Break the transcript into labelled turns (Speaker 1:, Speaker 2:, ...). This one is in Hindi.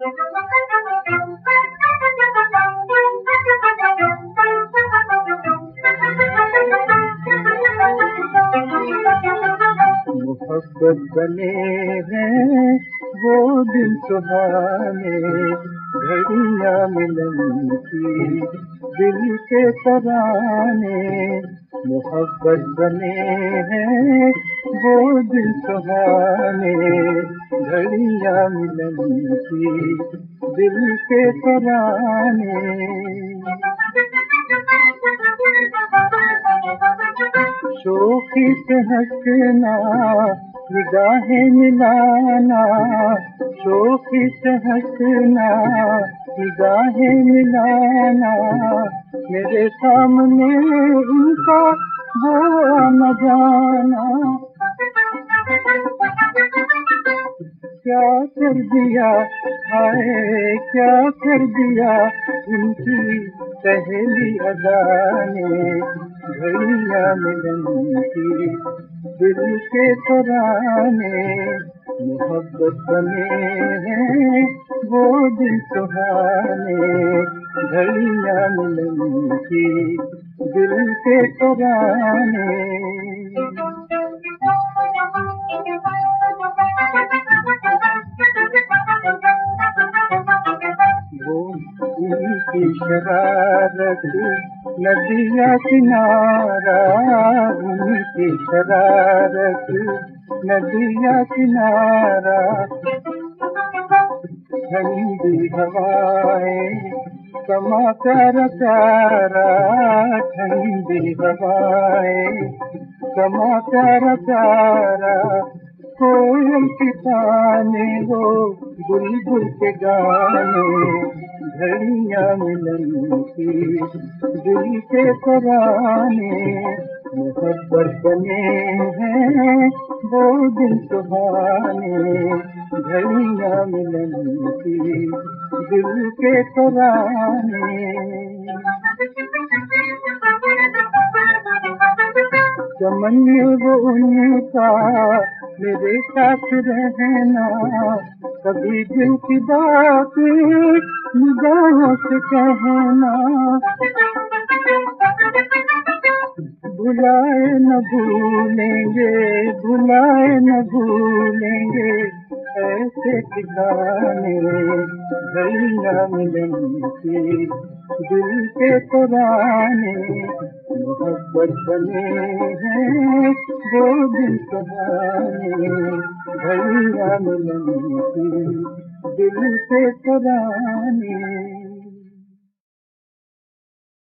Speaker 1: मोहब्बत बने हैं वो दिन सुहाने, घड़ियां मिलन की दिल के तराने। मोहब्बत बने हैं वो दिन सुहाने, घड़ियां मिलन की दिल के तराने। शोखी से हंसना, निगाहें मिलाना, शोखी से हंसना, निगाहें मिलाना, मेरे सामने उनका वो न जाना। क्या कर दिया हाय, क्या कर दिया उनकी पहली अदा ने, घड़ियां मिलन की दिल के तराने। मोहब्बत बने हैं वो दिन सुहाने, घड़ियां मिलन की दिल के तराने। उनकी शरारत नदिया किनारा, उनकी शरारत नदिया किनारा। ठंडी हवाएं समा प्यारा प्यारा, ठंडी हवाएं समा प्यारा प्यारा। कोयल की ताने वो बुलबुल के गाने, घड़ियां मिलन की दिल के तराने। मोहब्बत बने हैं वो दिन सुहाने, घड़ियां मिलन की दिल के तराने। चमन वो उनका मेरे साथ रहना, कभी दिल की बात निगाहों से कहना। भुलाए न भूलेंगे, भुलाए न भूलेंगे ऐसे ठिकाने, घड़ियां मिलन की दिल के तराने। मोहब्बत बने हैं वो दिन सुहाने, घड़ियां मिलन की दिल के तराने।